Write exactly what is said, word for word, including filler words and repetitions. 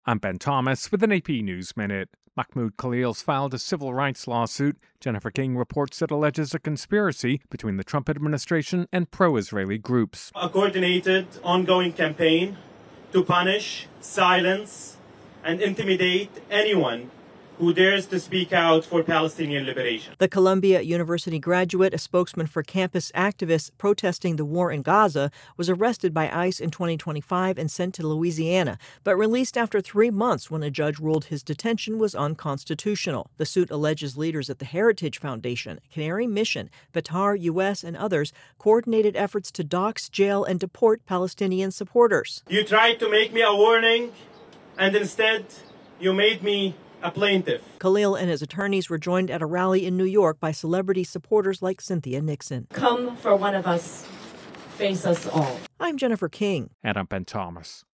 I'm Ben Thomas with an A P News Minute. Mahmoud Khalil's filed a civil rights lawsuit. Jennifer King reports it alleges a conspiracy between the Trump administration and pro-Israeli groups. A coordinated, ongoing campaign to punish, silence, and intimidate anyone who dares to speak out for Palestinian liberation. The Columbia University graduate, a spokesman for campus activists protesting the war in Gaza, was arrested by ICE in twenty twenty-five and sent to Louisiana, but released after three months when a judge ruled his detention was unconstitutional. The suit alleges leaders at the Heritage Foundation, Canary Mission, Batar U S, and others coordinated efforts to dox, jail, and deport Palestinian supporters. You tried to make me a warning, and instead you made me a plaintiff. Khalil and his attorneys were joined at a rally in New York by celebrity supporters like Cynthia Nixon. Come for one of us, face us all. I'm Jennifer King. And I'm Ben Thomas.